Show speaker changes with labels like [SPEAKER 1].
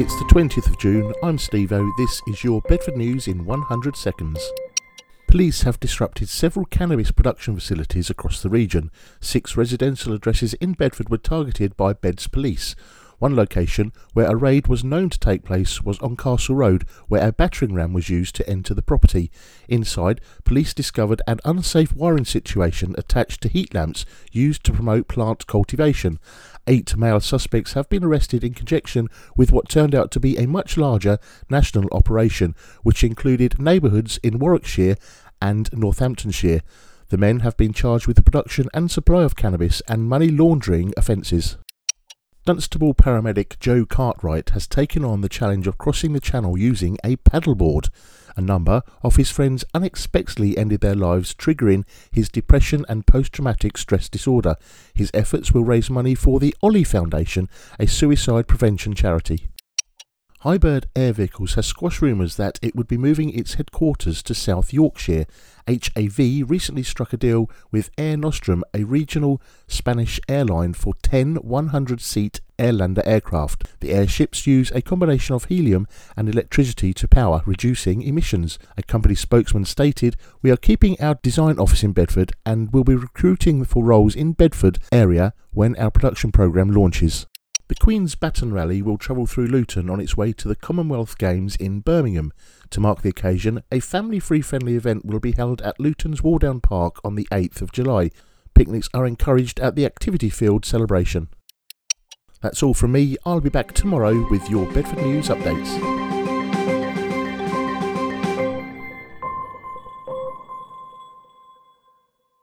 [SPEAKER 1] It's the 20th of June, I'm Steve-O, this is your Bedford News in 100 seconds. Police have disrupted several cannabis production facilities across the region. 6 residential addresses in Bedford were targeted by Beds Police. One location where a raid was known to take place was on Castle Road, where a battering ram was used to enter the property. Inside, police discovered an unsafe wiring situation attached to heat lamps used to promote plant cultivation. 8 male suspects have been arrested in conjunction with what turned out to be a much larger national operation, which included neighbourhoods in Warwickshire and Northamptonshire. The men have been charged with the production and supply of cannabis and money laundering offences. Dunstable paramedic Joe Cartwright has taken on the challenge of crossing the channel using a paddleboard. A number of his friends unexpectedly ended their lives, triggering his depression and post-traumatic stress disorder. His efforts will raise money for the Ollie Foundation, a suicide prevention charity. Highbird Air Vehicles has squashed rumours that it would be moving its headquarters to South Yorkshire. HAV recently struck a deal with Air Nostrum, a regional Spanish airline, for 10 100-seat Airlander aircraft. The airships use a combination of helium and electricity to power, reducing emissions. A company spokesman stated, "We are keeping our design office in Bedford and will be recruiting for roles in Bedford area when our production programme launches." The Queen's Baton Rally will travel through Luton on its way to the Commonwealth Games in Birmingham. To mark the occasion, a family-free friendly event will be held at Luton's Wardown Park on the 8th of July. Picnics are encouraged at the activity field celebration. That's all from me. I'll be back tomorrow with your Bedford News updates.